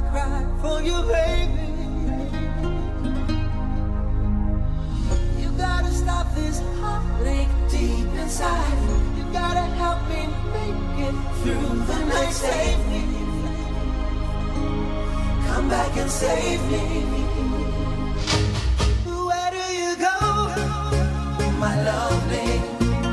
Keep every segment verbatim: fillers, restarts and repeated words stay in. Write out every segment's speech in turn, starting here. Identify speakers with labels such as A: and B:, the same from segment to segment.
A: I cry for you, baby. You gotta stop this heartache deep inside. You gotta help me make it through the night. Save me. Come back and save me. Where do you go, my lovely?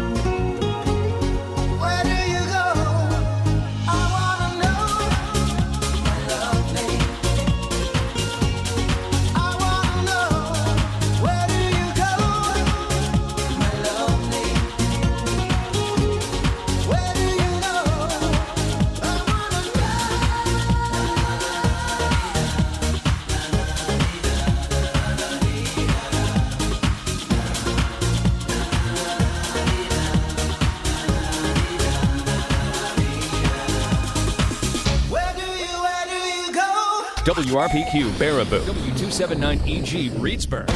B: W R P Q, Baraboo. W two seventy-nine E G, Reedsburg.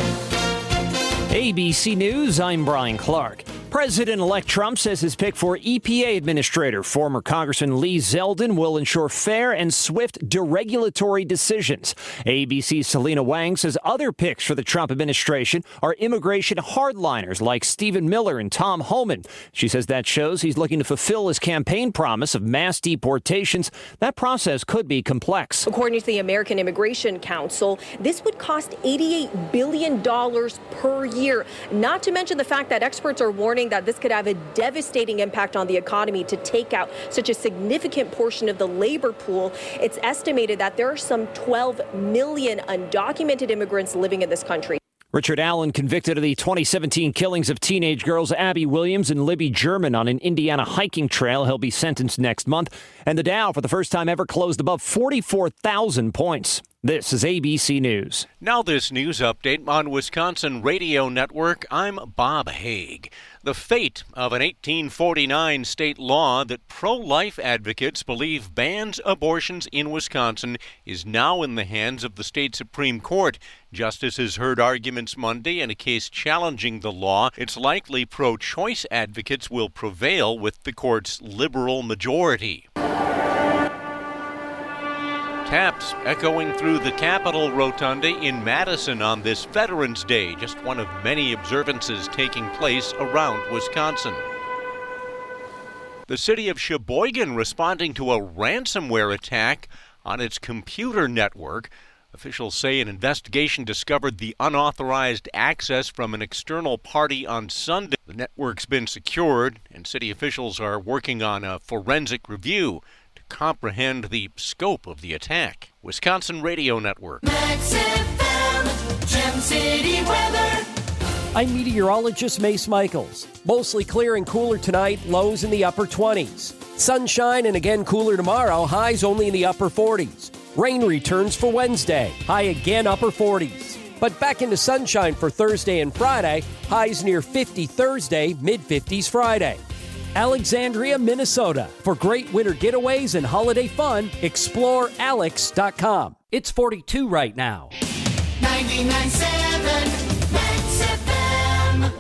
C: A B C News, I'm Brian Clark. President-elect Trump says his pick for E P A administrator, former Congressman Lee Zeldin, will ensure fair and swift deregulatory decisions. A B C's Selena Wang says other picks for the Trump administration are immigration hardliners like Stephen Miller and Tom Homan. She says that shows he's looking to fulfill his campaign promise of mass deportations. That process could be complex.
D: According to the American Immigration Council, this would cost eighty-eight billion dollars per year, not to mention the fact that experts are warning that this could have a devastating impact on the economy to take out such a significant portion of the labor pool. It's estimated that there are some twelve million undocumented immigrants living in this country.
C: Richard Allen, convicted of the twenty seventeen killings of teenage girls Abby Williams and Libby German on an Indiana hiking trail. He'll be sentenced next month. And the Dow, for the first time ever, closed above forty-four thousand points. This is A B C News.
E: Now this news update on Wisconsin Radio Network. I'm Bob Haig. The fate of an eighteen forty-nine state law that pro-life advocates believe bans abortions in Wisconsin is now in the hands of the state Supreme Court. Justices heard arguments Monday in a case challenging the law. It's likely pro-choice advocates will prevail with the court's liberal majority. Taps echoing through the Capitol Rotunda in Madison on this Veterans Day, just one of many observances taking place around Wisconsin. The city of Sheboygan responding to a ransomware attack on its computer network. Officials say an investigation discovered the unauthorized access from an external party on Sunday. The network's been secured, and city officials are working on a forensic review comprehend the scope of the attack. Wisconsin Radio Network.
A: Max F M, Gem City weather.
F: I'm meteorologist Mace Michaels. Mostly clear and cooler tonight, lows in the upper twenties. Sunshine and again cooler tomorrow, highs only in the upper forties. Rain returns for Wednesday, high again upper forties. But back into sunshine for Thursday and Friday, highs near fifty Thursday, mid fifties Friday. Alexandria, Minnesota. For great winter getaways and holiday fun, explore alex dot com. It's forty-two right now.
A: ninety-nine point seven Max F M.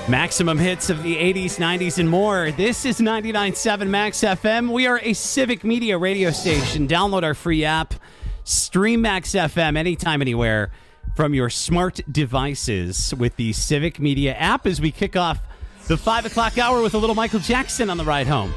G: Maximum hits of the eighties, nineties, and more. This is ninety-nine point seven Max F M. We are a Civic Media radio station. Download our free app. Stream Max F M anytime, anywhere from your smart devices with the Civic Media app as we kick off the five o'clock hour with a little Michael Jackson on the ride home.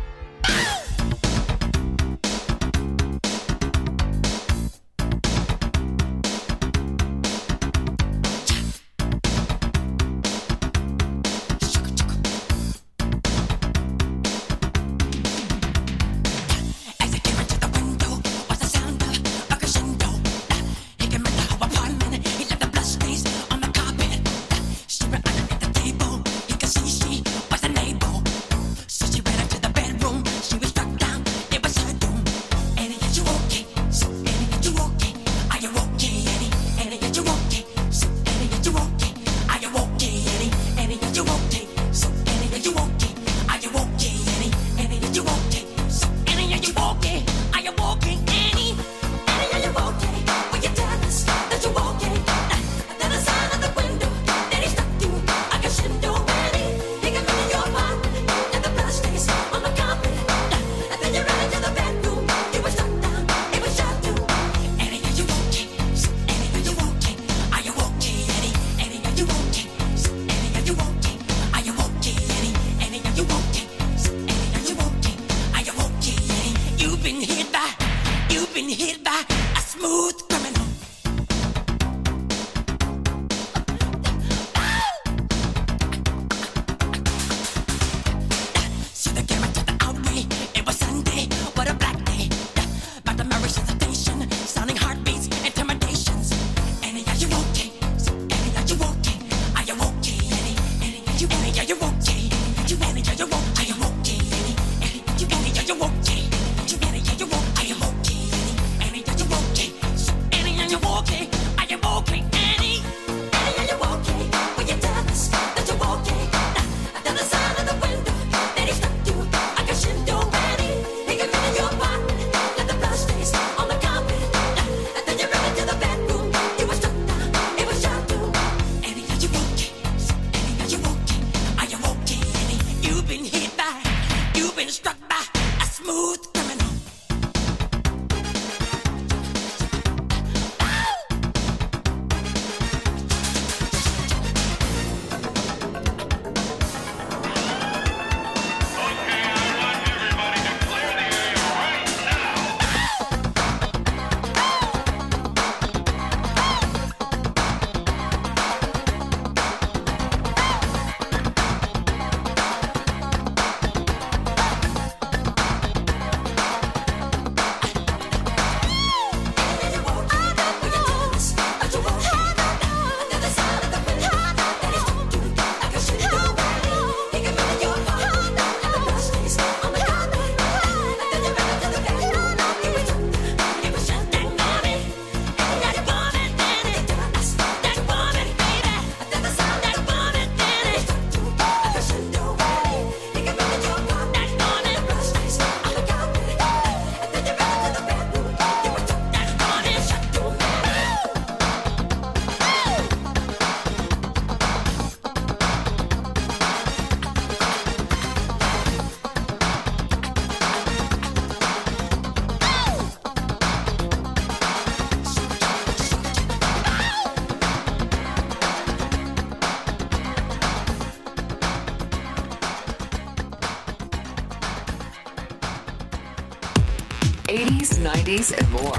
H: eighties, nineties, and more.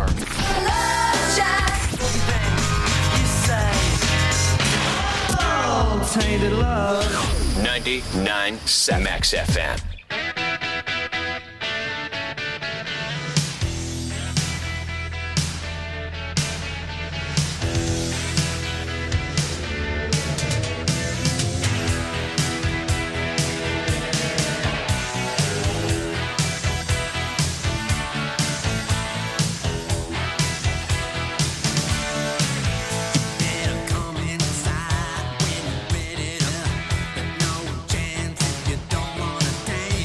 H: Love Shack.
I: Oh, tainted love.
B: ninety-nine point seven Max F M.
A: Inside when you're ready to, but no chance if you don't wanna dance.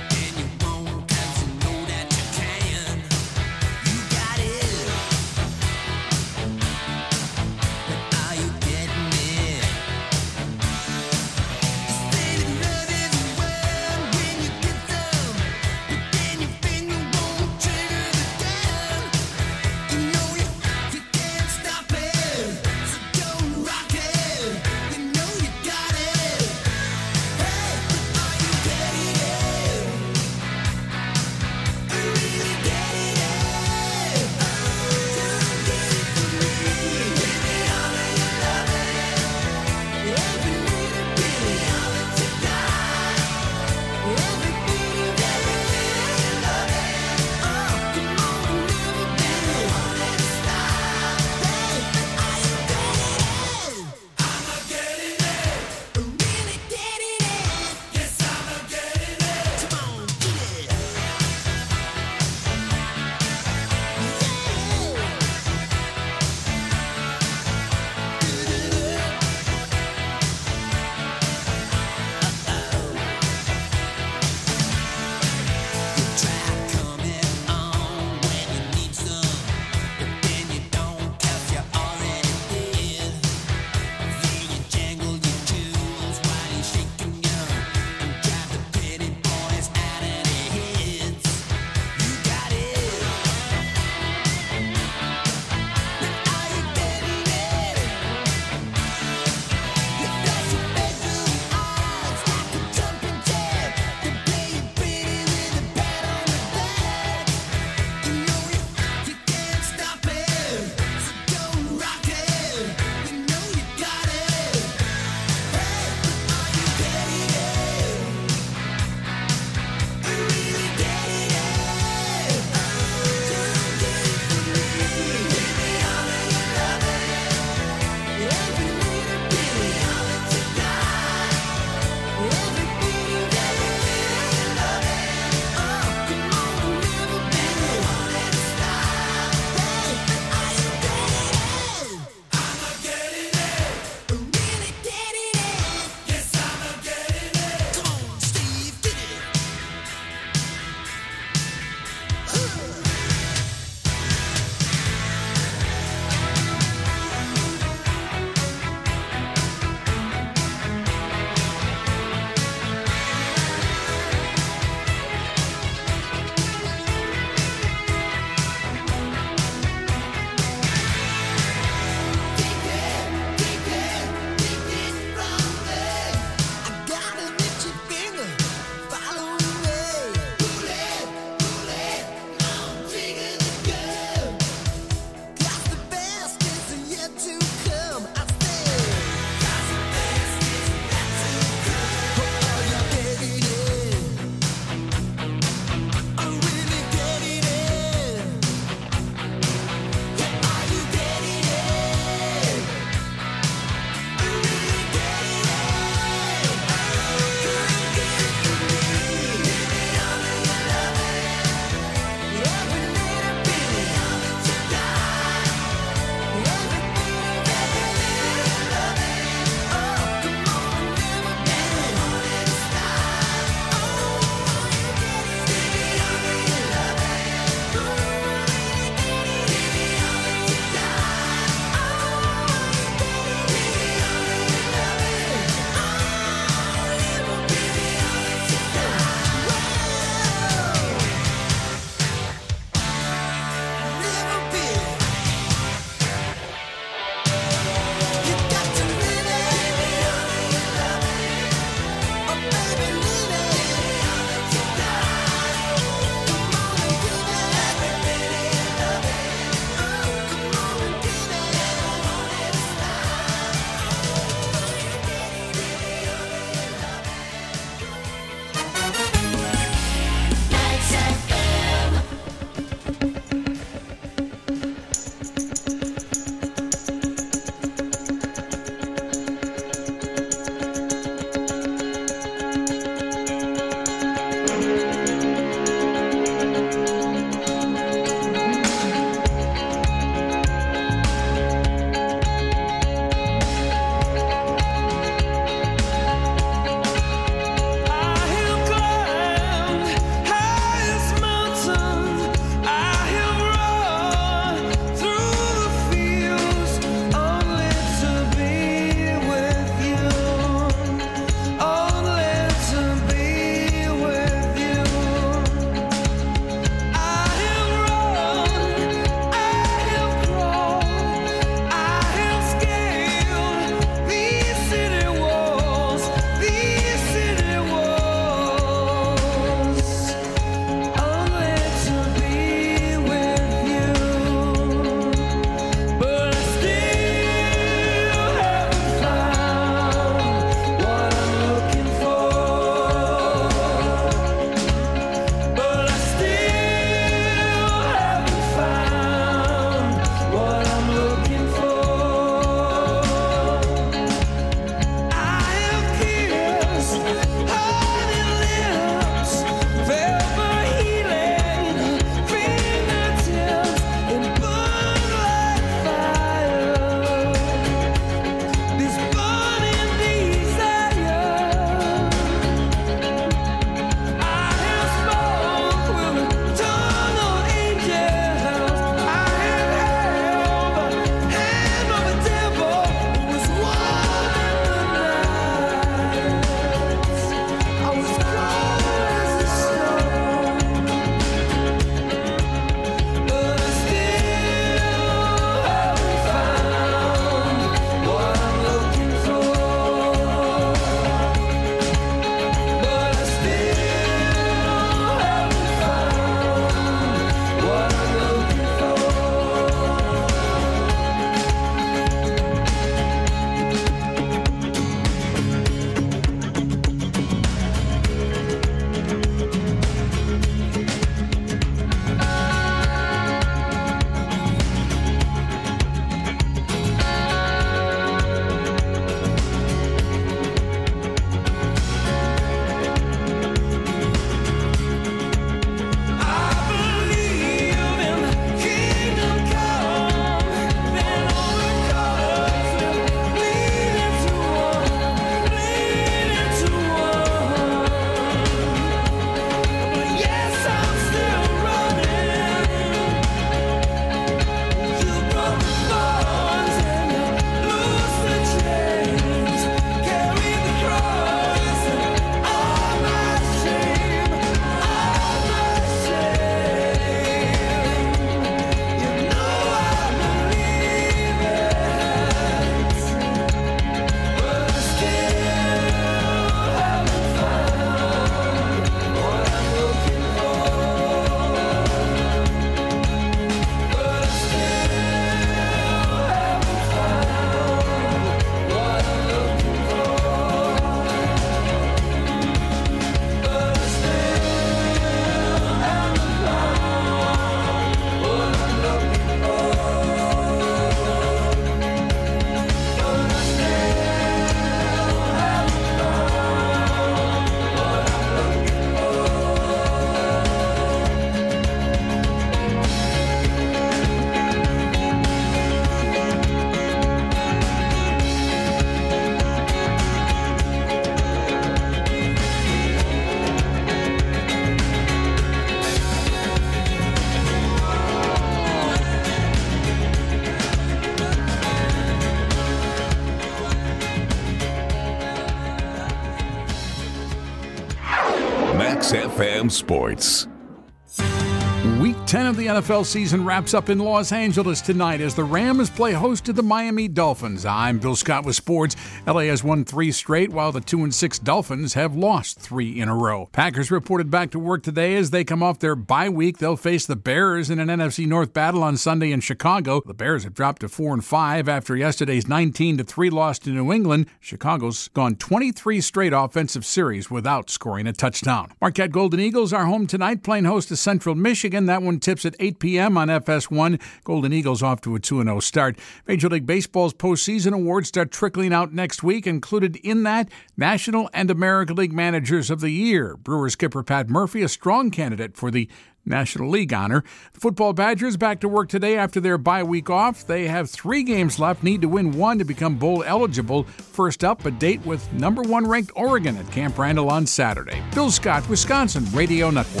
J: Max F M Sports.
K: Week ten of the N F L season wraps up in Los Angeles tonight as the Rams play host to the Miami Dolphins. I'm Bill Scott with sports. L A has won three straight, while the two and six Dolphins have lost three in a row. Packers reported back to work today as they come off their bye week. They'll face the Bears in an N F C North battle on Sunday in Chicago. The Bears have dropped to four and five after yesterday's nineteen to three loss to New England. Chicago's gone twenty-three straight offensive series without scoring a touchdown. Marquette Golden Eagles are home tonight, playing host to Central Michigan. That one tips at eight p.m. on F S one. Golden Eagles off to a two and oh start. Major League Baseball's postseason awards start trickling out next week. Included in that, National and American League Managers of the Year. Brewers skipper Pat Murphy, a strong candidate for the National League honor. The football Badgers back to work today after their bye week off. They have three games left, need to win one to become bowl eligible. First up, a date with number one ranked Oregon at Camp Randall on Saturday. Bill Scott, Wisconsin Radio Network.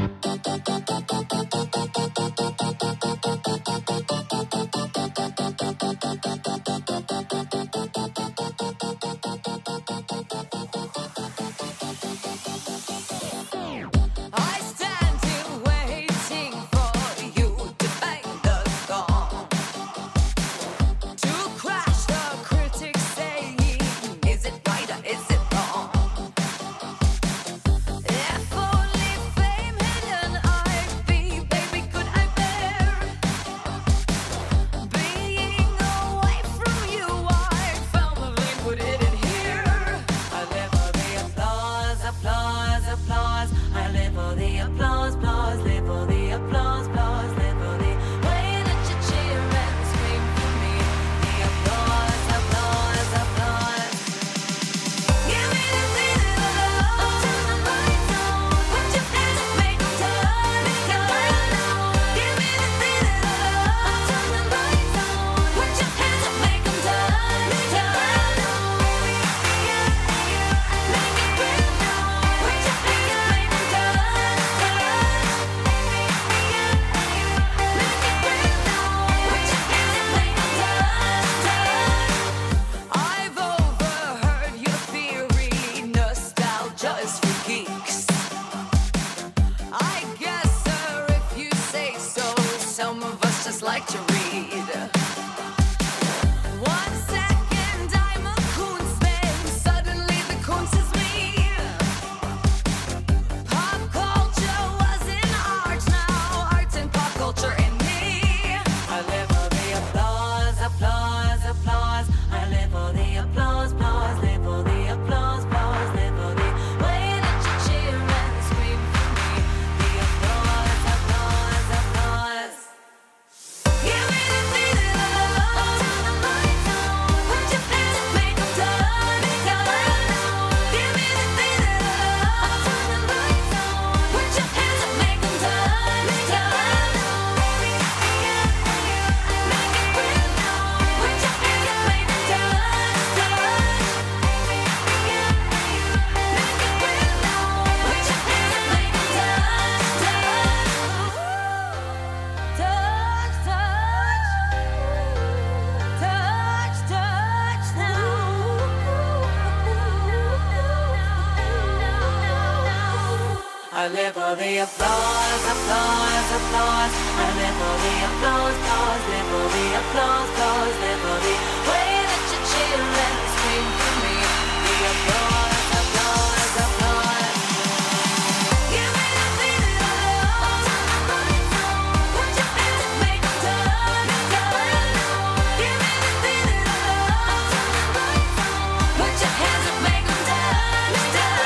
A: I live for the applause, applause, applause. I live for the applause, applause, live for the applause, applause, live for the way that you cheer and scream for me. The applause, applause, applause. Give me the feeling of love. Put your hands up, make them turn, turn. Give me the feeling of love. Put your hands up, make them turn, turn.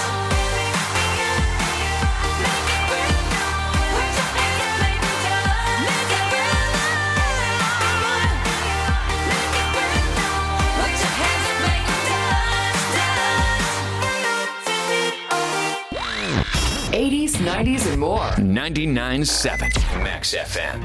L: eighties, nineties, and more.
B: ninety-nine point seven Max F M.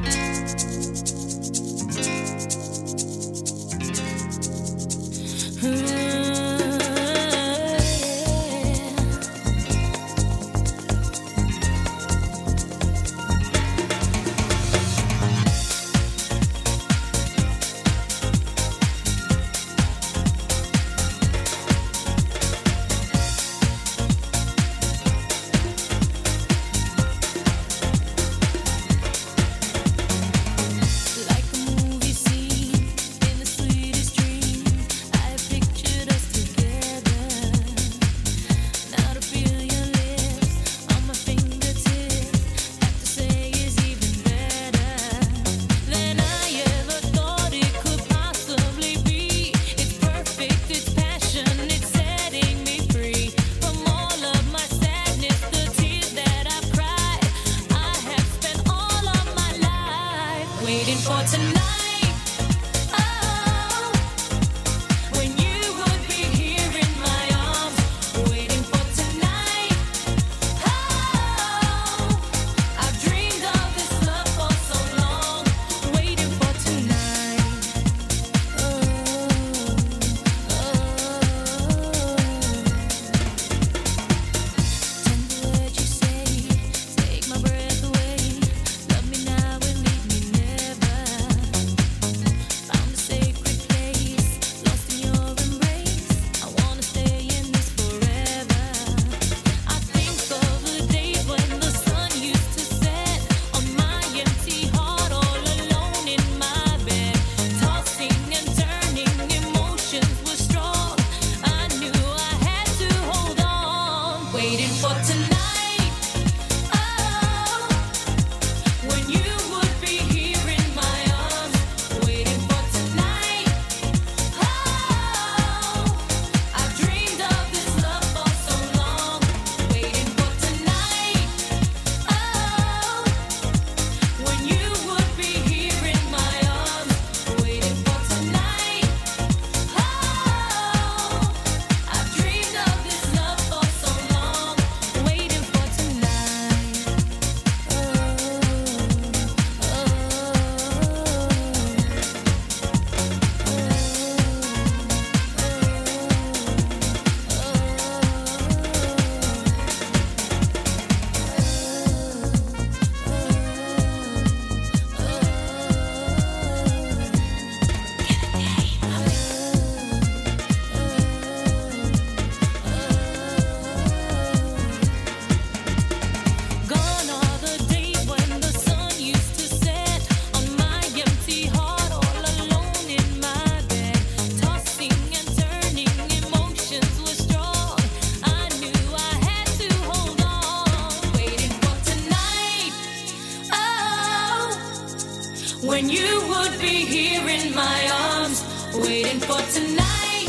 A: for tonight.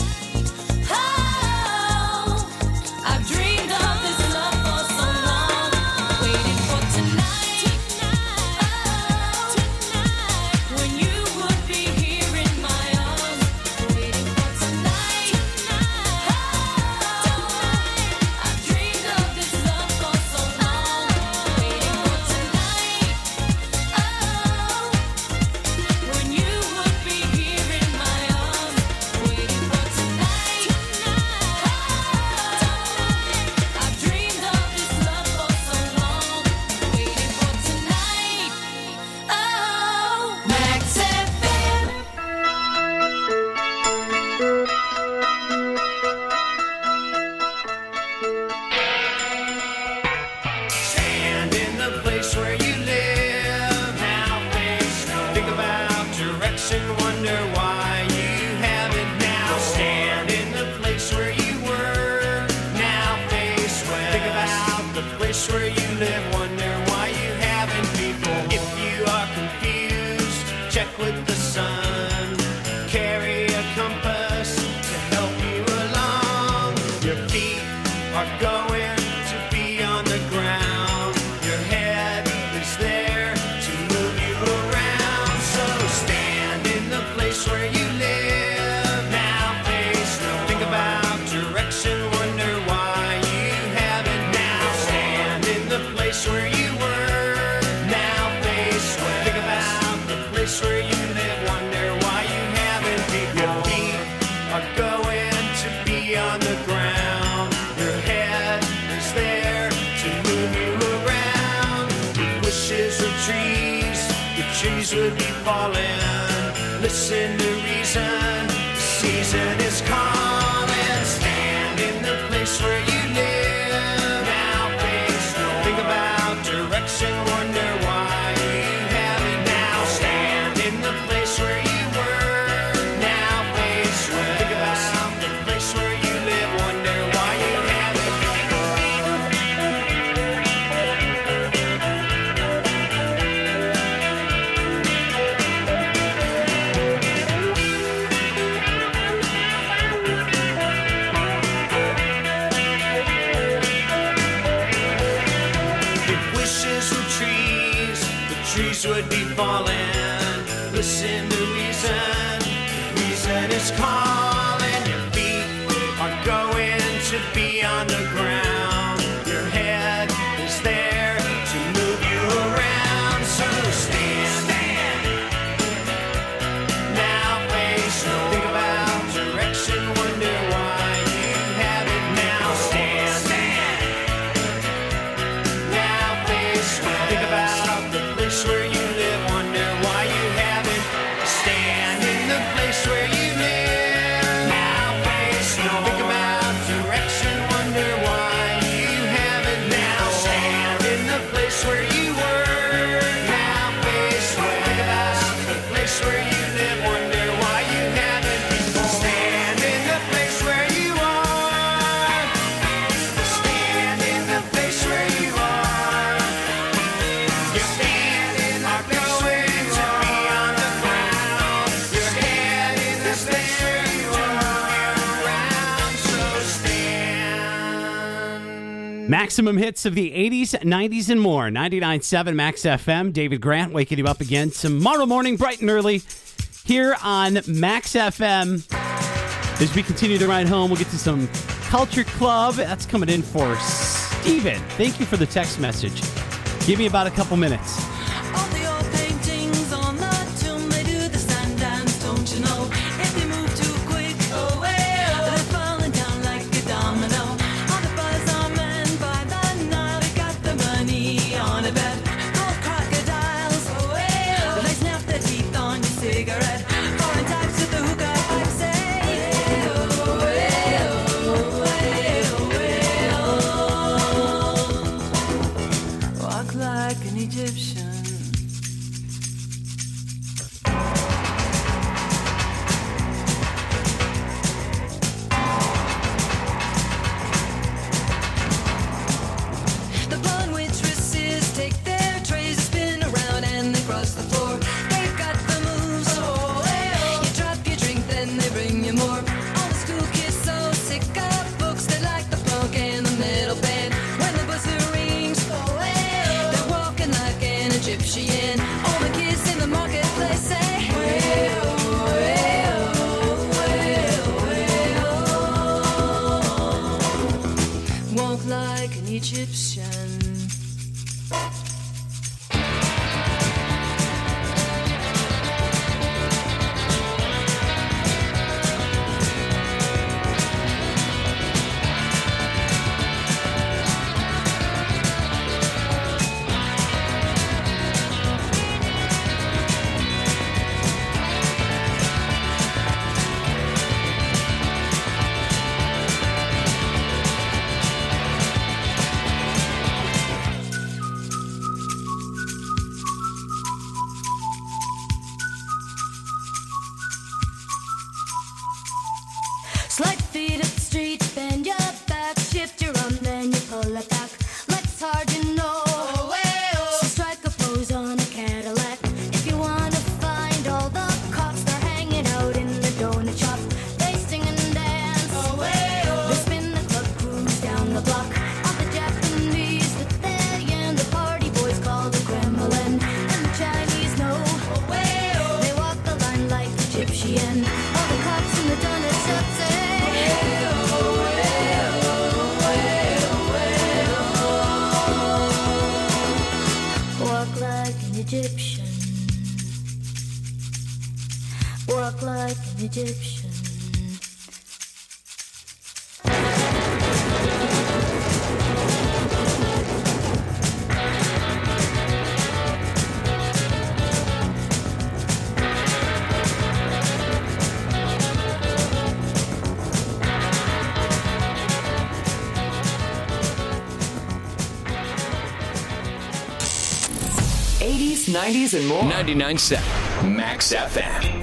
A: Oh, I've dreamed of this love for so long. Waiting for tonight. Oh, when you would be here in my arms. Waiting for tonight. Oh, I've dreamed of this love for so long. Waiting for tonight. Oh, when you would be here in my arms. Waiting for tonight. I've dreamed of this love for so long. Waiting for tonight. Oh, Max F M.
J: Stand in the place where you live. Now face no. Think about direction. Wonder why you haven't now. Stand in the place where you were. Now face west. Think about the place where you live. Wonder why you haven't before. If you are confused, check with the sun. Carry a compass to help you along. Your feet are going to be on the ground. Your head is there to move you around. So stand in the place where you live. Now face no. Think about direction. Wonder why you haven't now. Stand in the place where you were. Now face west. Think about the place where you live. Wonder why you haven't before. Your feet are going to be on the ground. Your head is there to move you around. If wishes were trees, the trees would be falling. Listen to reason, the season is calling. Stand in the place where you live. Now face no. Think about direction. Wonder why you haven't now. Stand in the place where you were. Now face west. Think about the place where you live. Wonder why you haven't If wishes were trees, the trees would be falling. Listen to reason, reason is calling. Your feet are going to be on the ground. Your head is there to move you around. So stand, stand. Now face no. Think about direction. Wonder why you haven't now. Stand, stand. Now face west. Think about the place where you live. Wonder why you haven't. Stand in the place where you live. Now face no. Think about direction. Wonder why you haven't now. Stand in the place where you were. Now face west. Think about the place where you live. Wonder why you haven't before. Stand in the place where you are. Stand in the place where you are. Your feet are going to be on the ground. Your head is there to move you around. So stand.
G: Maximum hits of the eighties, nineties, and more. ninety-nine point seven Max F M. David Grant waking you up again tomorrow morning, bright and early, here on Max F M. As we continue to ride home, we'll get to some Culture Club. That's coming in for Steven. Thank you for the text message. Give me about a couple minutes.
A: All the old paintings on the tomb, they do the sun dance, don't you know? If they move too quick, oh well, they're falling down like a domino. All the buzz are men by the Nile, they got the money on a bet. Gold crocodiles, oh well, they snap their teeth on your cigarette. Foreign types with the hookah pipe say, oh well, oh well, oh well. Walk like an Egyptian. Egyptian.
M: Slide feet up the street, bend your back, shift your arm, then you pull it back. Legs hard, you know. Oh, hey, oh. So strike a pose on a Cadillac. If you wanna find all the cops, they're hanging out in the donut shop. They sing and dance. Oh, hey, oh. They spin the club cruise down the block. All the Japanese, the Italian, the party boys call the Kremlin. And the Chinese know. Oh, hey, oh. They walk the line like Egyptian. All the cops in the donut shop say. Walk like an Egyptian. Walk like an Egyptian.
L: eighties, nineties, and more.
B: ninety-nine point seven Max F M.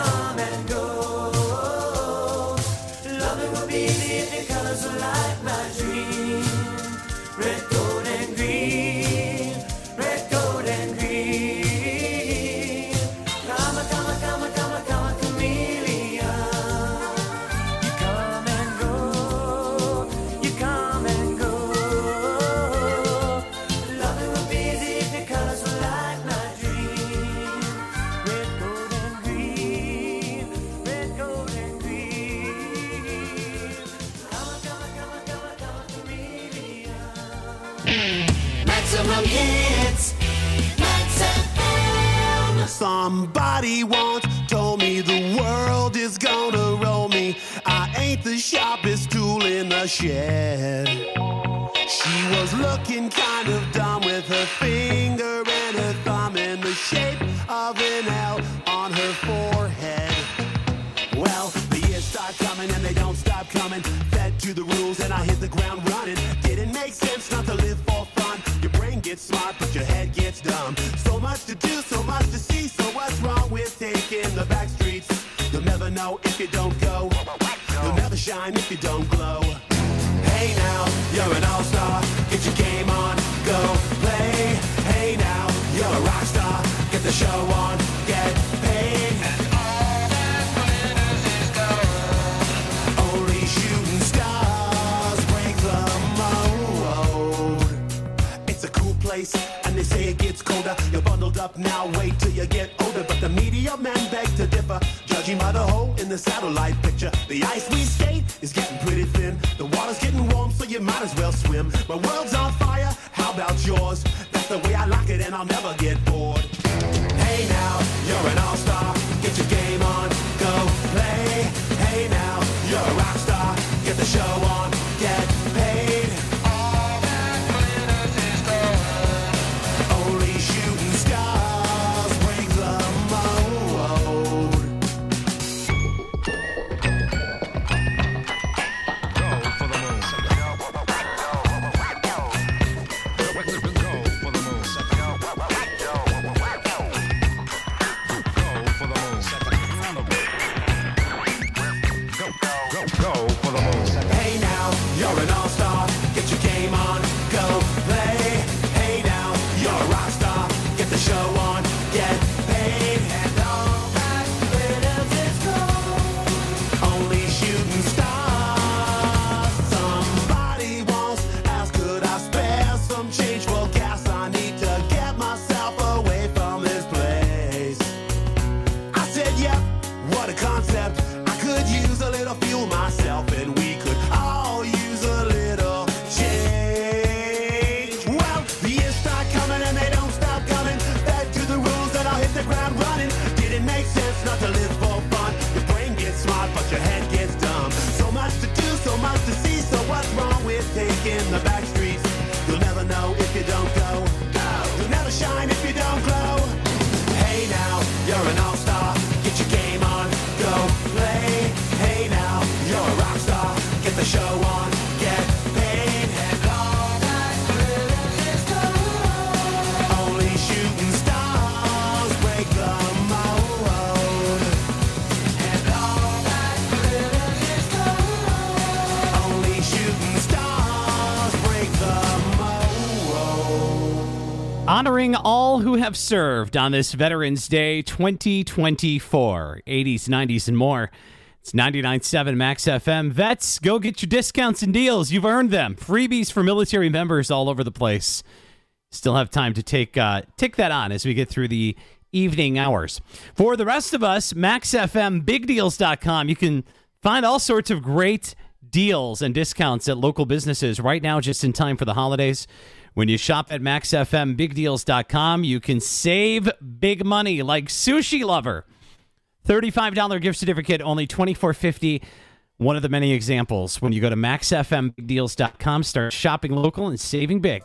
J: come and go. Loving will be the the colors of light, my dream. Red, gold, and green. Red, gold, and green. Come, come, come, come, come, chameleon. You come and go. You come and go. Loving will be the the colors of light, my dream. Red, gold, and green. Red, gold, and green. Come, come, come, come, come, chameleon.
N: Maximum hits. Max F M.
J: Somebody once told me the world is gonna roll me. I ain't the sharpest tool in the shed. She was looking kind of dumb with her finger and her thumb in the shape of an L on her forehead. Well, the years start coming and they don't stop coming. Fed to the rules and I hit the ground running. Didn't make sense not to live for fun. Your brain gets smart but your head gets dumb. So much to do, so much to see. So what's wrong with taking the back streets? You'll never know if you don't go. You'll never shine if you don't glow. Hey now, you're an all-star. Get your game on, go play. Hey now, you're a rock star. Get the show on, get paid. Only shooting stars break the mold. It's a cool place, and they say it gets colder. You're bundled up now, wait till you get older. But the media men beg to differ, judging by the hole in the satellite picture. The ice we skate is getting pretty thin. The water's getting warm, so you might as well swim. My world's on fire, how about yours? That's the way I like it, and I'll never get bored. Hey now, you're an all-star. Get your game on, go play. Hey now, you're a rock star. Get the show on, get paid. All that glitters is gold. Only shooting stars break the mold.
I: Go for the moon. Go for the moon. Go for the moon.
J: Hey now, you're an all-star. Get your game on, go play. Hey now, you're a rock star. Get the show on, get paid. And all that glitters is gold. Only shooting stars. Somebody once asked, could I spare some change for gas? I need to get myself away from this place. I said, yep, what a concept. I could use a little fuel myself, and we could all use a little change. Well, the years start coming and they don't stop coming. Back to the rules and I'll hit the ground running. Didn't make sense not to live for fun. Your brain gets smart, but your head gets dumb. So much to do, so much to see. So what's wrong with taking the back streets? You'll never know if you don't go. You'll never shine if you don't glow. Hey now, you're an all-star. Get your game on, go play. Hey now, you're a rock star. Get the show on, get paid. And all that glitters is gold. Only shooting stars break the mold. And all that glitters is gold. Only shooting stars break the mold.
G: Honoring all who have served on this Veterans Day twenty twenty-four. eighties, nineties, and more. It's ninety-nine point seven Max F M. Vets, go get your discounts and deals. You've earned them. Freebies for military members all over the place. Still have time to take uh, take that on as we get through the evening hours. For the rest of us, max f m big deals dot com. You can find all sorts of great deals and discounts at local businesses right now, just in time for the holidays. When you shop at max f m big deals dot com, you can save big money like Sushi Lover. thirty-five dollars gift certificate, only twenty-four fifty. One of the many examples. When you go to max f m big deals dot com, start shopping local and saving big.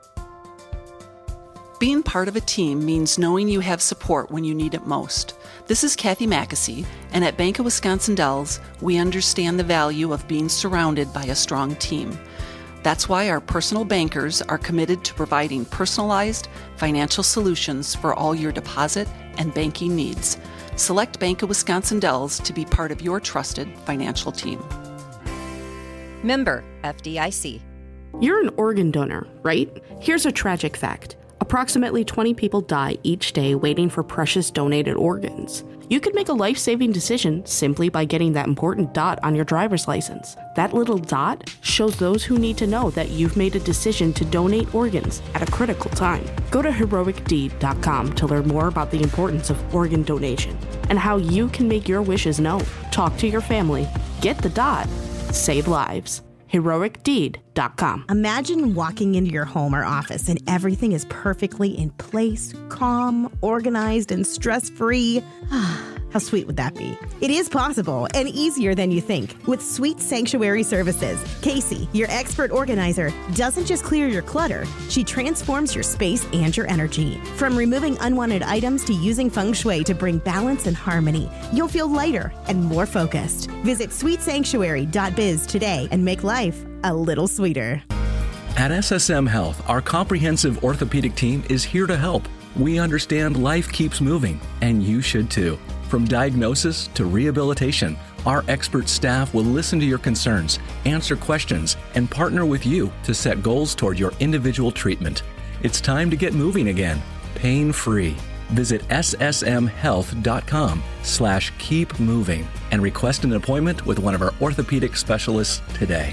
O: Being part of a team means knowing you have support when you need it most. This is Kathy Mackesy, and at Bank of Wisconsin Dells, we understand the value of being surrounded by a strong team. That's why our personal bankers are committed to providing personalized financial solutions for all your deposit and banking needs. Select Bank of Wisconsin Dells to be part of your trusted financial team.
P: Member F D I C.
Q: You're an organ donor, right? Here's a tragic fact. Approximately twenty people die each day waiting for precious donated organs. You could make a life-saving decision simply by getting that important dot on your driver's license. That little dot shows those who need to know that you've made a decision to donate organs at a critical time. Go to heroic deed dot com to learn more about the importance of organ donation and how you can make your wishes known. Talk to your family. Get the dot. Save lives. heroic deed dot com.
R: Imagine walking into your home or office and everything is perfectly in place, calm, organized, and stress-free. How sweet would that be? It is possible and easier than you think with Sweet Sanctuary Services. Casey, your expert organizer, doesn't just clear your clutter, she transforms your space and your energy. From removing unwanted items to using feng shui to bring balance and harmony, you'll feel lighter and more focused. Visit sweet sanctuary dot biz today and make life a little sweeter.
S: At S S M Health, our comprehensive orthopedic team is here to help. We understand life keeps moving, and you should too. From diagnosis to rehabilitation, our expert staff will listen to your concerns, answer questions, and partner with you to set goals toward your individual treatment. It's time to get moving again, pain-free. Visit S S M health dot com slash keep moving and request an appointment with one of our orthopedic specialists today.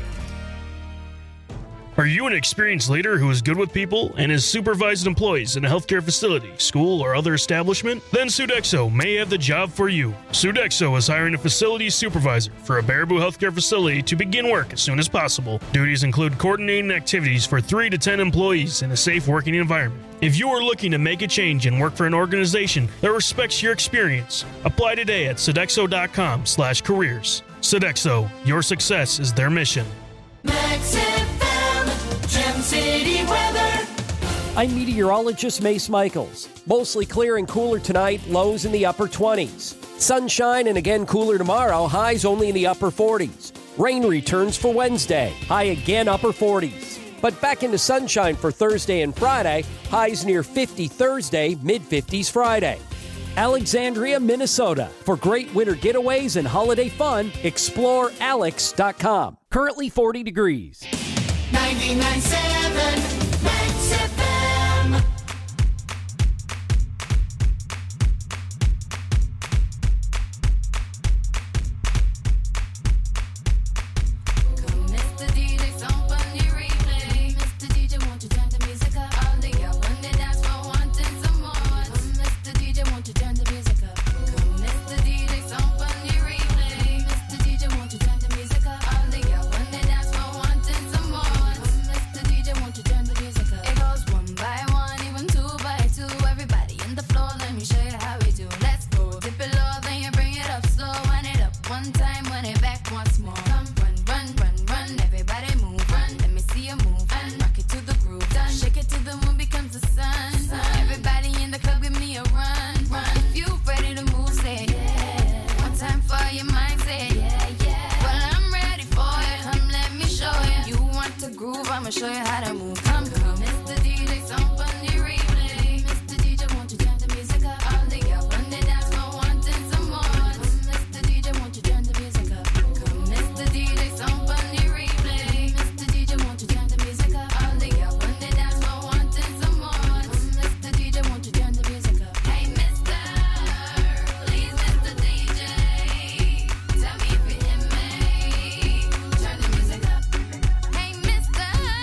T: Are you an experienced leader who is good with people and has supervised employees in a healthcare facility, school, or other establishment? Then Sodexo may have the job for you. Sodexo is hiring a facilities supervisor for a Baraboo Healthcare facility to begin work as soon as possible. Duties include coordinating activities for three to ten employees in a safe working environment. If you are looking to make a change and work for an organization that respects your experience, apply today at Sodexo dot com slash careers. Sodexo, your success is their mission.
N: Max F M, Gem City weather.
F: I'm meteorologist Mace Michaels. Mostly clear and cooler tonight, lows in the upper twenties. Sunshine and again cooler tomorrow, highs only in the upper forties. Rain returns for Wednesday, high again upper forties. But back into sunshine for Thursday and Friday, highs near fifty Thursday, mid-fifties Friday. Alexandria, Minnesota. For great winter getaways and holiday fun, explore alex dot com. Currently forty degrees.
N: ninety-nine point seven Max F M.
A: I'ma show you how to move. Come, come, Mister D J, something on your replay. Mister D J, won't you turn the music up? All the girls on the dance floor wanting some more. Come, Mister D J, won't you turn the music up? Come, Mister D J, something on your replay. Mister D J, won't you turn the music up? All the girls on the dance floor wanting some more. Come, Mister D J, won't you turn the music up? Hey, Mister, please, Mister D J, tell me if you hear me. Turn the music up. Hey, Mister.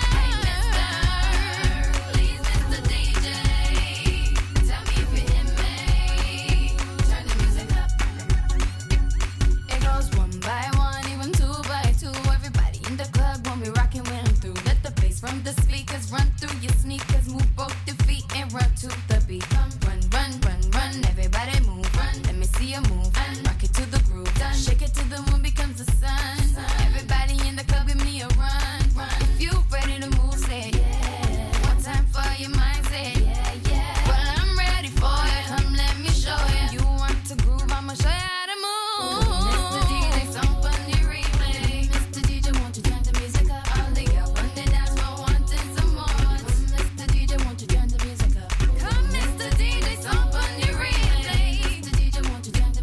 A: From the speakers, run through your sneakers, move both your feet and run to the beat. Run, run, run, run, everybody move. Run, let me see you move. Rock it to the groove. Shake it till the moon becomes the sun. Everybody in the club, give me a run. If you ready to move, say yeah. One time for your mind, say yeah, yeah. Well, I'm ready for it. Come, let me show you. You want to groove? I'ma show you how to move. Mister D J, something on your replay. Mister D J, won't you turn the music up? All the girls on the dance floor wanting some more. Mister D J, won't you turn the music up? Come, Mister D J, something on your replay. Mister D J, won't you turn the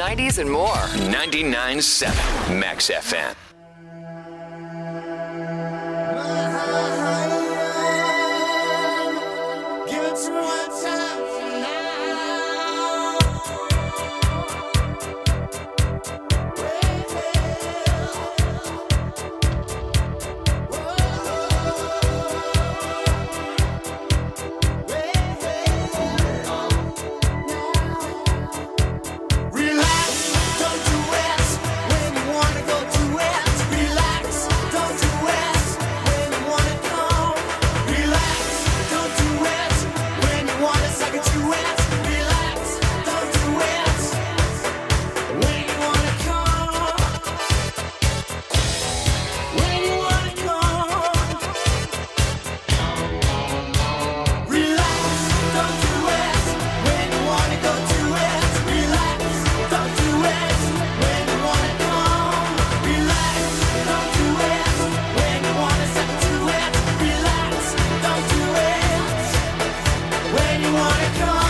L: nineties, and more.
B: ninety-nine point seven Max F M.
J: Give it to me one time Relax, don't do it when you wanna go to it. Relax, don't do it when you wanna come. Relax, don't do it when you wanna suck it to it. Relax, don't do it when you wanna come. When you wanna come. Relax, don't do it when you wanna go to it. Relax, don't do it when you wanna come. Relax, don't do it when you wanna suck it to it. Relax, don't do it when you wanna come.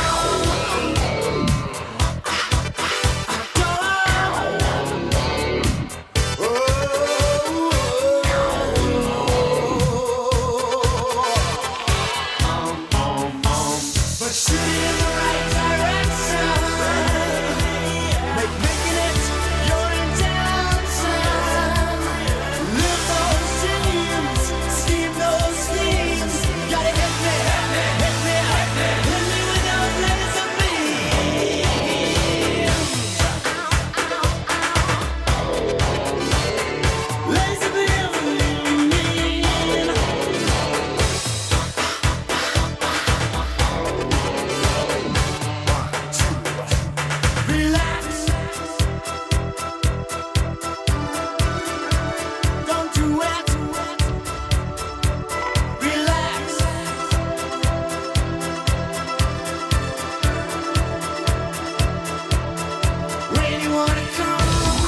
J: But shoot in the right direction. Make making it your intention. Live those dreams, scheme those schemes. Gotta hit me, hit me, hit me with those laser beams. Laser beams. Relax. Don't do it. Relax. When you wanna come.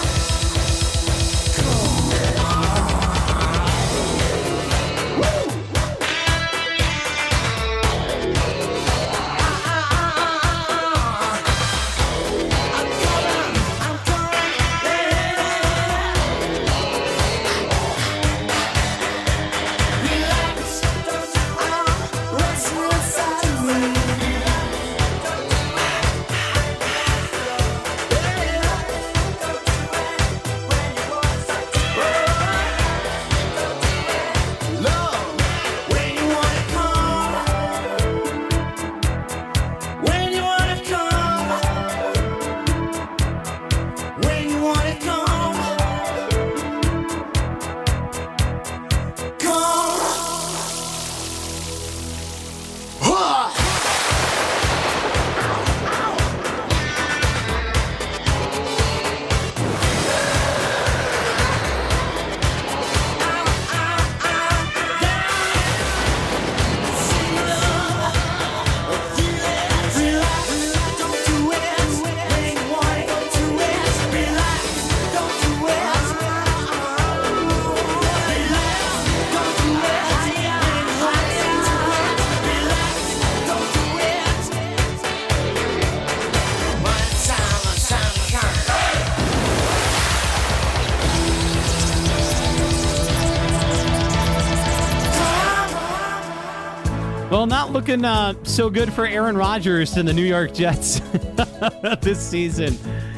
G: Well, not looking uh, so good for Aaron Rodgers and the New York Jets this season.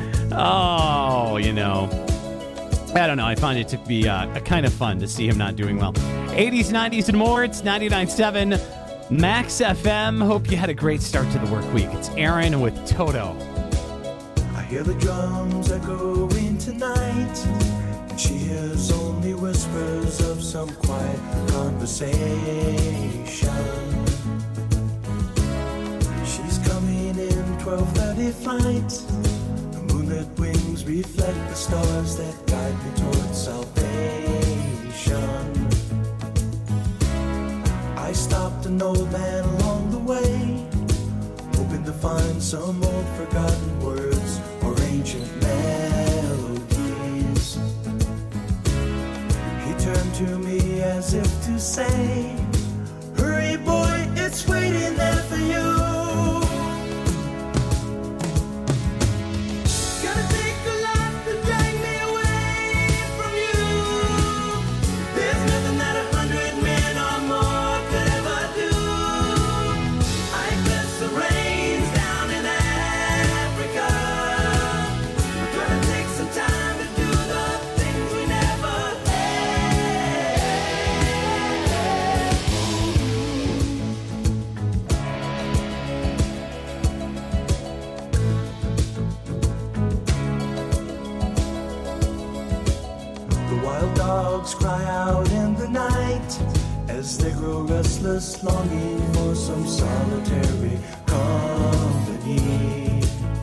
G: Oh, you know. I don't know. I find it to be uh, kind of fun to see him not doing well. eighties, nineties, and more. It's ninety-nine point seven Max F M. Hope you had a great start to the work week. It's Aaron with Toto.
J: I hear the drums echoing tonight, and she hears only whispers of some quiet conversation. She's coming in twelve thirty flight. The moonlit wings reflect the stars that guide me towards salvation. I stopped an old man along the way, hoping to find some old forgotten words or ancient melodies. He turned to me as if to say, hurry boy, it's waiting there for you. Gonna be Wild dogs cry out in the night as they grow restless, longing for some solitary company.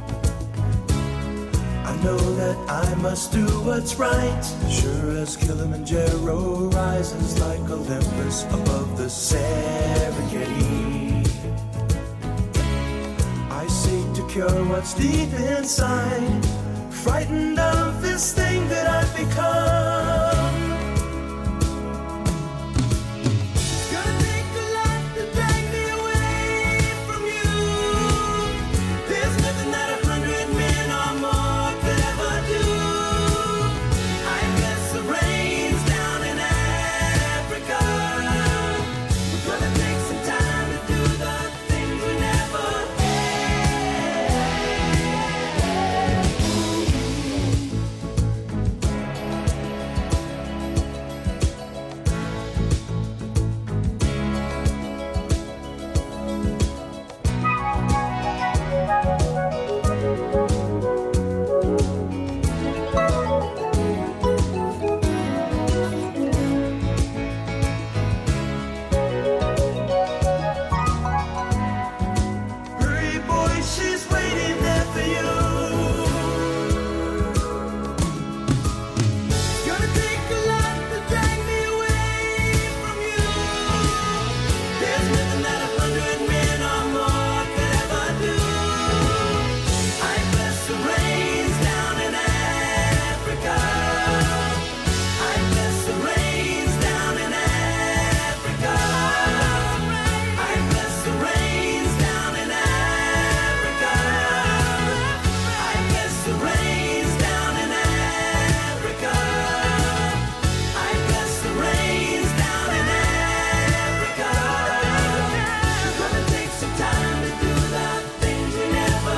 J: I know that I must do what's right, sure as Kilimanjaro rises like Olympus above the Serengeti. I seek to cure what's deep inside, frightened of this thing that I've become. Gonna take a lot to drag me away from you. There's nothing that a hundred men or more could ever do. I guess the rain's down in Africa. We're gonna take some time to do the things we never Hurry, boy, she's waiting there for you. Gonna take a lot to drag me away from you. There's nothing that a hundred men or more could ever do. I bless the rains down in Africa. I bless the rains down in Africa. I bless the rains down in Africa. I bless the rains down in Africa. I bless the rains down in Africa. You're gonna take some time to do the things we never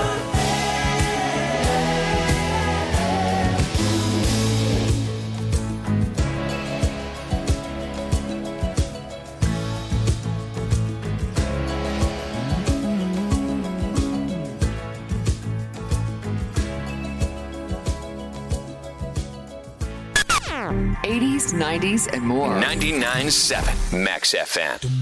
L: eighties, nineties, and more.
B: ninety-nine point seven Max F M.